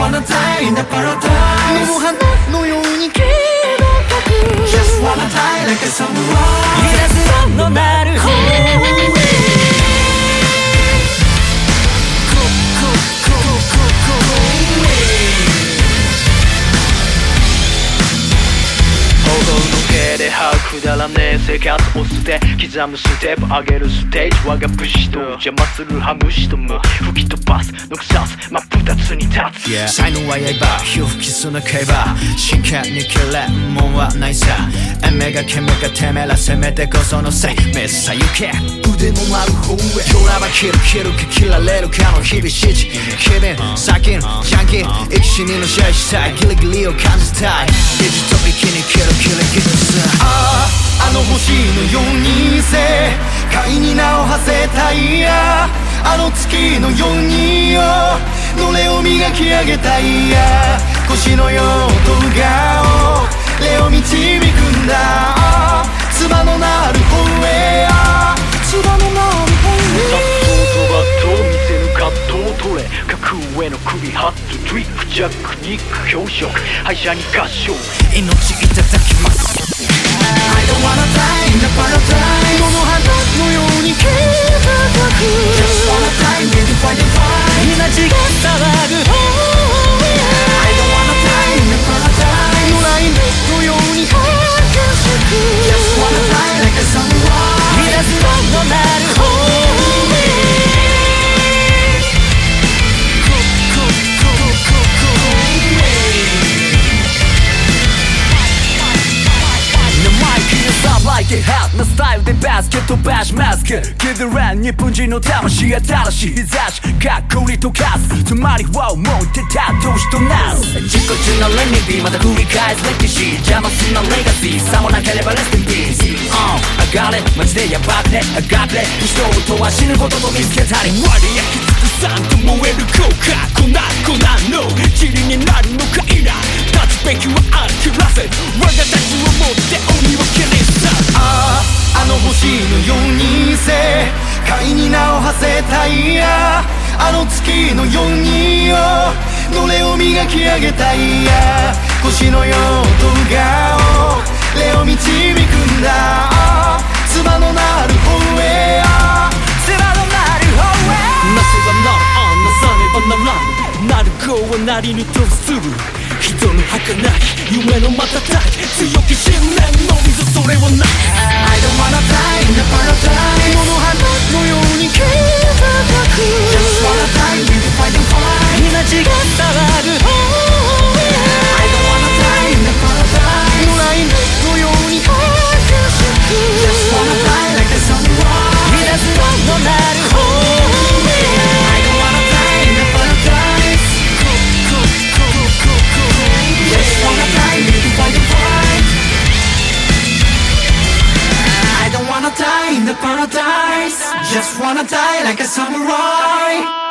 wanna die in the paradise 野の花のように気高く Just wanna die like a samurai 稲妻の鳴る方へで吐くだらねえ生活を捨て刻むステップ上げるステージ我が武士と邪魔するハムシども吹き飛ばす抜くさす真っ二つに立つ、 yeah. 才能は刃火を吹きすの競馬真剣に切れんもんはないさエメがケメがてめえら攻めてこそのせいメッサ行け腕のある方へ今日らば切る切るか切られるかの日々指示気分先にジャンキー生き死にの試合したいギリギリを感じたい意地と息に切る切る切るさあの星のように世界に名を馳せたいやあの月のようによのれを磨き上げたいや腰のようと顔レを導くんだ唾のなる方へ唾のなる方へさっそうとバットを見せるカットを取れ格上の首ハットトリックジャックニック表彰敗者に合唱命いただきます I don't wanna die in the paradise 野の花のように気高く Just wanna die with the fight and fight 命が騒ぐ方へ I don't wanna die in the paradise 野良犬のように儚しく Just wanna die like a samurai 稲妻の鳴る方へLike it hot なスタイルでバスケットバシマスクキドラン日本人の魂新しい日差しかっこりとかすつまりは思い出た投資となす自己中のレミビーまた繰り返す歴史邪魔すんなレガシーさもなければレスティンピース上がれマジでヤバくね上がって人とは死ぬことと見つけたり割り焼きつくさんと燃える効果粉の塵になるのかいな立つべきは諦らせ我がたちをもって鬼を蹴りさあの星のように世界に名を馳せたいやあの月のようによのれを磨き上げたいや腰のようと顔レを導くんだ唾のなる方へ唾のなる方へなせばなるなさねばならんなる子はなりにとする人の儚い夢の瞬き強き信念の水それはない I don't wanna die in the paradise 野の花のように気高く Just wanna die with the fight and fight 命が騒ぐ方へ I don't wanna die in the paradise 野良犬のように儚しく Just wanna die like a samurai 稲妻の鳴る方へ I don't wanna die in the paradise Just wanna die with the fight and fight I don't wanna die in the paradise Just wanna die like a samurai